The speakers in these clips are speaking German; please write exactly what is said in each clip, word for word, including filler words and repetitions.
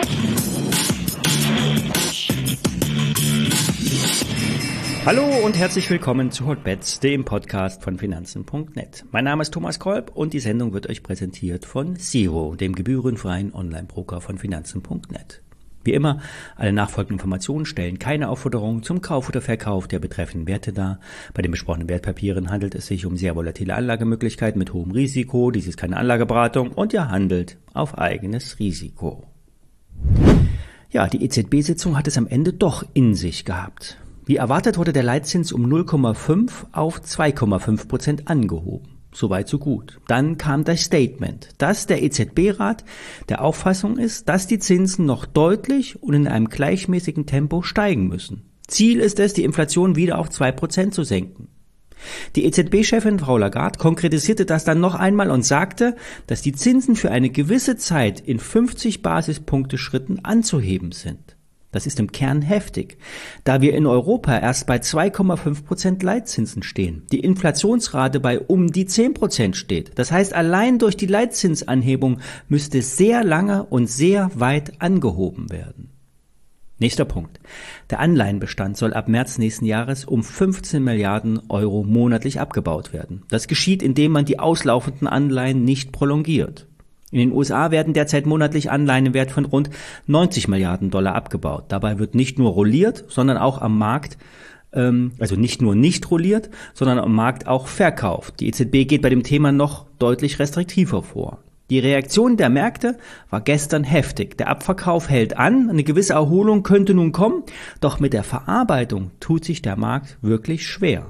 Hallo und herzlich willkommen zu Hotbets, dem Podcast von Finanzen punkt net. Mein Name ist Thomas Kolb und die Sendung wird euch präsentiert von Xero, dem gebührenfreien Online-Broker von Finanzen punkt net. Wie immer, alle nachfolgenden Informationen stellen keine Aufforderung zum Kauf oder Verkauf der betreffenden Werte dar. Bei den besprochenen Wertpapieren handelt es sich um sehr volatile Anlagemöglichkeiten mit hohem Risiko. Dies ist keine Anlageberatung und ihr handelt auf eigenes Risiko. Ja, die E Z B-Sitzung hat es am Ende doch in sich gehabt. Wie erwartet wurde der Leitzins um null Komma fünf auf zwei Komma fünf Prozent angehoben. Soweit so gut. Dann kam das Statement, dass der E Z B-Rat der Auffassung ist, dass die Zinsen noch deutlich und in einem gleichmäßigen Tempo steigen müssen. Ziel ist es, die Inflation wieder auf zwei Prozent zu senken. Die E Z B-Chefin Frau Lagarde konkretisierte das dann noch einmal und sagte, dass die Zinsen für eine gewisse Zeit in fünfzig Basispunkte Schritten anzuheben sind. Das ist im Kern heftig, da wir in Europa erst bei zwei Komma fünf Prozent Leitzinsen stehen, die Inflationsrate bei um die zehn Prozent steht. Das heißt, allein durch die Leitzinsanhebung müsste sehr lange und sehr weit angehoben werden. Nächster Punkt. Der Anleihenbestand soll ab März nächsten Jahres um fünfzehn Milliarden Euro monatlich abgebaut werden. Das geschieht, indem man die auslaufenden Anleihen nicht prolongiert. In den U S A werden derzeit monatlich Anleihen im Wert von rund neunzig Milliarden Dollar abgebaut. Dabei wird nicht nur rolliert, sondern auch am Markt, ähm, also nicht nur nicht rolliert, sondern am Markt auch verkauft. Die E Z B geht bei dem Thema noch deutlich restriktiver vor. Die Reaktion der Märkte war gestern heftig. Der Abverkauf hält an, eine gewisse Erholung könnte nun kommen, doch mit der Verarbeitung tut sich der Markt wirklich schwer.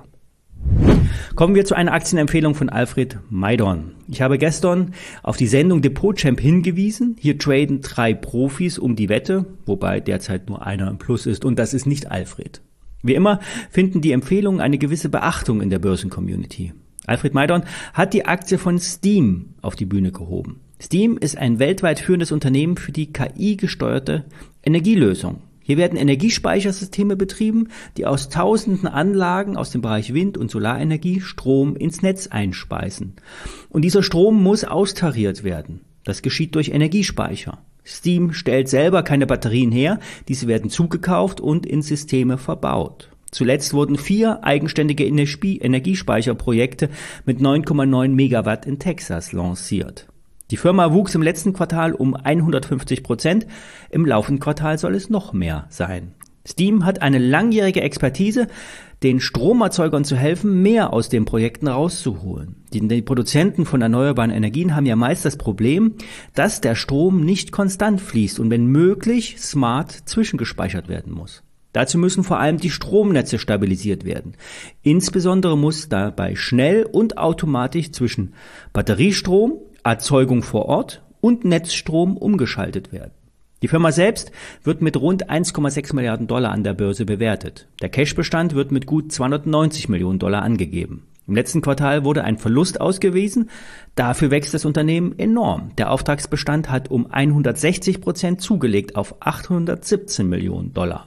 Kommen wir zu einer Aktienempfehlung von Alfred Maidorn. Ich habe gestern auf die Sendung Depot Champ hingewiesen. Hier traden drei Profis um die Wette, wobei derzeit nur einer im Plus ist und das ist nicht Alfred. Wie immer finden die Empfehlungen eine gewisse Beachtung in der Börsencommunity. Alfred Maidorn hat die Aktie von Steam auf die Bühne gehoben. Steam ist ein weltweit führendes Unternehmen für die K I-gesteuerte Energielösung. Hier werden Energiespeichersysteme betrieben, die aus tausenden Anlagen aus dem Bereich Wind- und Solarenergie Strom ins Netz einspeisen. Und dieser Strom muss austariert werden. Das geschieht durch Energiespeicher. Steam stellt selber keine Batterien her, diese werden zugekauft und in Systeme verbaut. Zuletzt wurden vier eigenständige Energiespeicherprojekte mit neun Komma neun Megawatt in Texas lanciert. Die Firma wuchs im letzten Quartal um hundertfünfzig Prozent, im laufenden Quartal soll es noch mehr sein. Steam hat eine langjährige Expertise, den Stromerzeugern zu helfen, mehr aus den Projekten rauszuholen. Die, die Produzenten von erneuerbaren Energien haben ja meist das Problem, dass der Strom nicht konstant fließt und wenn möglich smart zwischengespeichert werden muss. Dazu müssen vor allem die Stromnetze stabilisiert werden. Insbesondere muss dabei schnell und automatisch zwischen Batteriestrom, Erzeugung vor Ort und Netzstrom umgeschaltet werden. Die Firma selbst wird mit rund eins Komma sechs Milliarden Dollar an der Börse bewertet. Der Cashbestand wird mit gut zweihundertneunzig Millionen Dollar angegeben. Im letzten Quartal wurde ein Verlust ausgewiesen. Dafür wächst das Unternehmen enorm. Der Auftragsbestand hat um hundertsechzig Prozent zugelegt auf achthundertsiebzehn Millionen Dollar.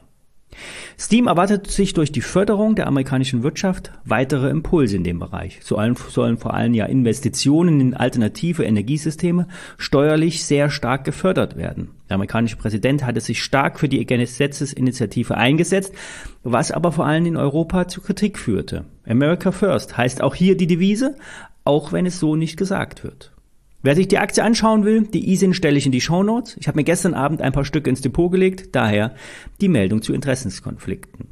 Steam erwartet sich durch die Förderung der amerikanischen Wirtschaft weitere Impulse in dem Bereich. So sollen vor allem ja Investitionen in alternative Energiesysteme steuerlich sehr stark gefördert werden. Der amerikanische Präsident hatte sich stark für die Gesetzesinitiative eingesetzt, was aber vor allem in Europa zu Kritik führte. America First heißt auch hier die Devise, auch wenn es so nicht gesagt wird. Wer sich die Aktie anschauen will, die I S I N stelle ich in die Shownotes. Ich habe mir gestern Abend ein paar Stücke ins Depot gelegt, daher die Meldung zu Interessenskonflikten.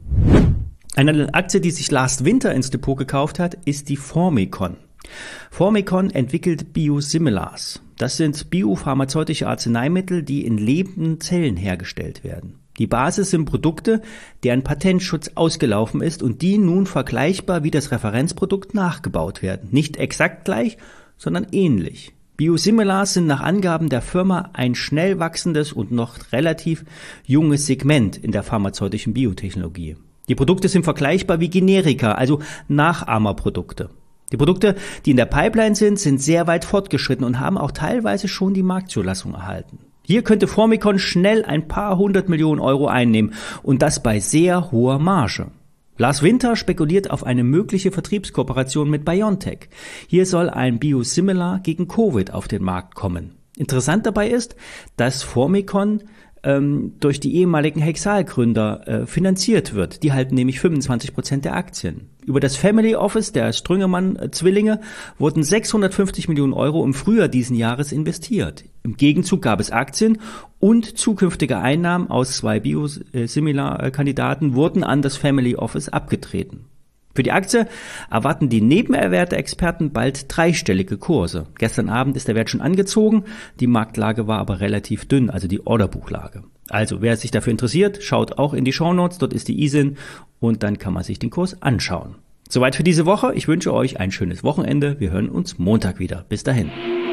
Eine Aktie, die sich Last Winter ins Depot gekauft hat, ist die Formycon. Formycon entwickelt Biosimilars. Das sind biopharmazeutische Arzneimittel, die in lebenden Zellen hergestellt werden. Die Basis sind Produkte, deren Patentschutz ausgelaufen ist und die nun vergleichbar wie das Referenzprodukt nachgebaut werden. Nicht exakt gleich, sondern ähnlich. Biosimilars sind nach Angaben der Firma ein schnell wachsendes und noch relativ junges Segment in der pharmazeutischen Biotechnologie. Die Produkte sind vergleichbar wie Generika, also Nachahmerprodukte. Die Produkte, die in der Pipeline sind, sind sehr weit fortgeschritten und haben auch teilweise schon die Marktzulassung erhalten. Hier könnte Formycon schnell ein paar hundert Millionen Euro einnehmen und das bei sehr hoher Marge. Lars Winter spekuliert auf eine mögliche Vertriebskooperation mit BioNTech. Hier soll ein Biosimilar gegen Covid auf den Markt kommen. Interessant dabei ist, dass Formycon ähm, durch die ehemaligen Hexal-Gründer äh, finanziert wird. Die halten nämlich fünfundzwanzig Prozent der Aktien. Über das Family Office der Strüngemann-Zwillinge wurden sechshundertfünfzig Millionen Euro im Frühjahr diesen Jahres investiert. Im Gegenzug gab es Aktien und zukünftige Einnahmen aus zwei Biosimilar-Kandidaten wurden an das Family Office abgetreten. Für die Aktie erwarten die Nebenerwerte-Experten bald dreistellige Kurse. Gestern Abend ist der Wert schon angezogen, die Marktlage war aber relativ dünn, also die Orderbuchlage. Also wer sich dafür interessiert, schaut auch in die Shownotes, dort ist die I S I N und dann kann man sich den Kurs anschauen. Soweit für diese Woche, ich wünsche euch ein schönes Wochenende, wir hören uns Montag wieder. Bis dahin.